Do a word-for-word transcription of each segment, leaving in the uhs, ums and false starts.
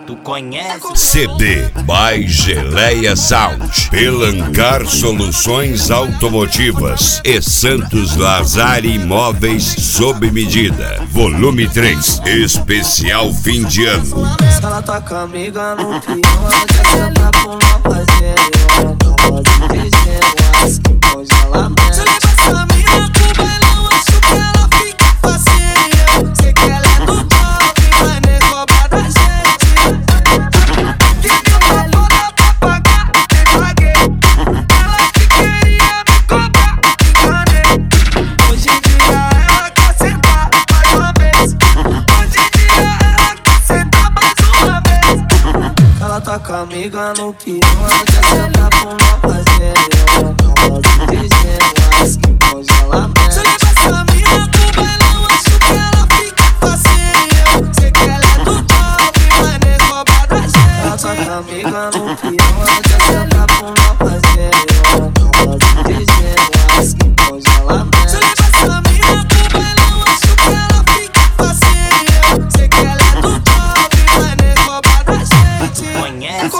Tu conhece? C D by Geleia Sound, Pelancar Soluções Automotivas e Santos Lazar Imóveis sob medida. Volume três, especial fim de ano. Ela tá com a amiga no pião, ela quer sentar com uma parceira. Ela tá quase dizendo, acho que pode ela mesmo. Se eu levar essa mina pro bailão, acho que ela fica facinha. Sei que ela é do top, mas nem cobra da gente. Que eu tô toda pra pagar, nem paguei. Ela que queria me cobrar, enganei. Hoje em dia ela quer sentar mais uma vez. Hoje em dia ela quer sentar mais uma vez. Ela tá com a amiga no pião, ela quer sentar com uma parceira. Ela tá quase dizendo, acho que pode ela mesmo. Se eu levar essa mina pro bailão, acho que ela fica facinha. Sei que ela é do top, mas nem cobra da gente. Ela tá com a amiga no pião, ela quer sentar com uma parceira. Ela tá quase dizendo, acho que pode ela mesmo. Se eu levar essa mina pro bailão, acho que ela fica facinha. Sei que ela é do top, mas nem cobra da gente. Conhece,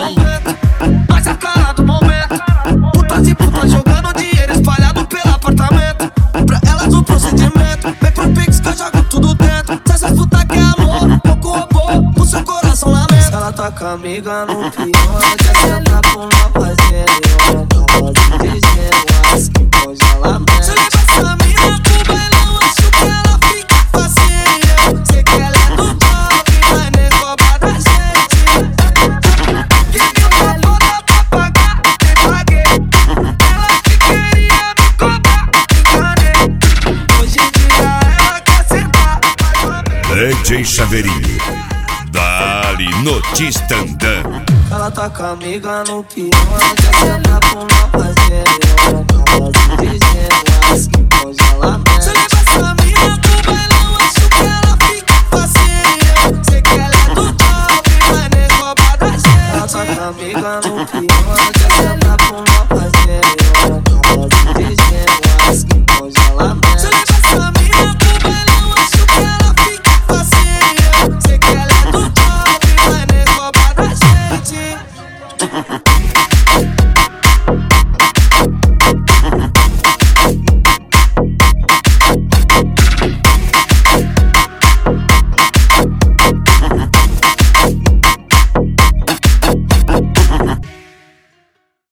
Mas a cara do momento, putas e putas jogando dinheiro espalhado pelo apartamento. Pra elas o procedimento, vem pro Pix que eu jogo tudo dentro. Se essas putas quer amor, pouco robô, o seu coração lamento. Ela tá com a amiga no pião, ela quer sentar com uma parceira. Ela tá quase dizendo, acho que pode ela mesmo. Se eu levar essa mina pro bailão, acho que ela fica facinha. Sei que ela é do top, mas nem cobra da gente. Que eu tô toda pra pagar, nem paguei. Ela que queria me cobrar, enganei. Hoje em dia ela quer sentar mais uma vez. D J Chaveirinho, Dali Notistandã. Ela tá com a amiga no pião, ela quer sentar com uma parceira. Ela tá quase dizendo, acho que pode ela mesmo.